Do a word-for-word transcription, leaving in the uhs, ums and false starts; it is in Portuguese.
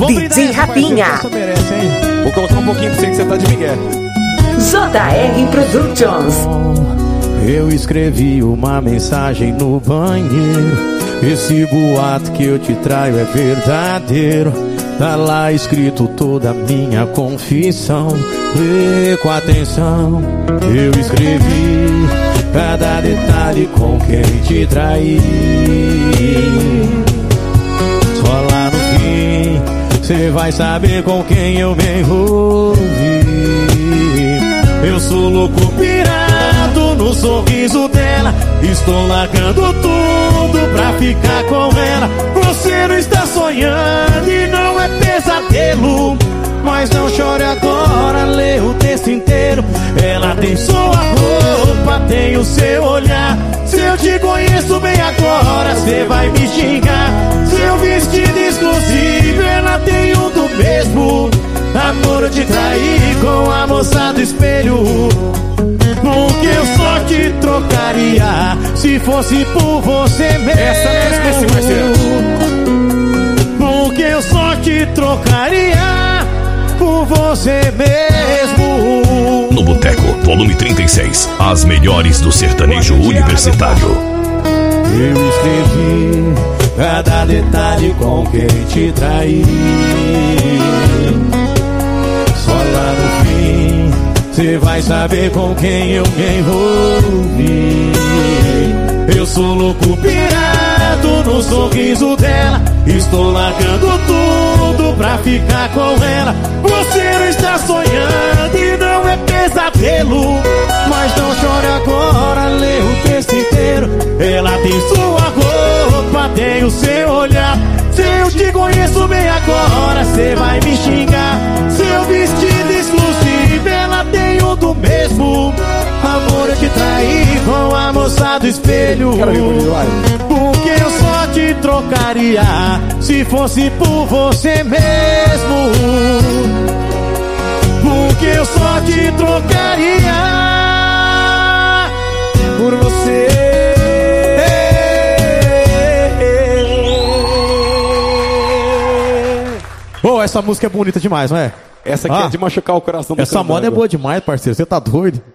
D J Rapinha. Vou colocar um pouquinho pra você que você tá de migué. J R Productions. Eu escrevi uma mensagem no banheiro. Esse boato que eu te traio é verdadeiro. Tá lá escrito toda a minha confissão. Lê com atenção. Eu escrevi cada detalhe com quem te traí. Só lá no fim cê vai saber com quem eu me envolvi. Eu sou louco pirado no sorriso dela. Estou largando tudo pra ficar com ela. Você não está sonhando e não é pesadelo. Mas não chore agora, lê o texto inteiro. Ela tem sua roupa, tem o seu olhar. Se eu te conheço bem agora, cê vai me xingar. Seu vestido exclusivo, ela tem um do mesmo. Amor, eu te traí com a moça do espelho. Porque eu só te trocaria se fosse por você mesmo. Essa mesmo, esse parceiro. Porque eu só te trocaria por você mesmo. No Boteco, volume trinta e seis. As melhores do sertanejo universitário. Eu escrevi cada detalhe com quem te traí. Só lá no fim cê vai saber com quem eu me envolvi. Eu sou louco pirado no sorriso dela. Estou largando tudo pra ficar com ela. Você não está sonhando e não é pesadelo. Mas não chore agora, lê o texto inteiro. Ela tem sua roupa, tem o seu olhar. Se eu te conheço bem agora, cê vai me xingar. Seu vestido exclusivo, ela tem um do mesmo. Amor, eu te traí com a moça do espelho. Porque eu só te trocaria se fosse por você mesmo. Porque eu só te trocaria por você. Pô, essa música é bonita demais, não é? Essa aqui ah, é de machucar o coração do Essa moda é boa demais, parceiro. Você tá doido?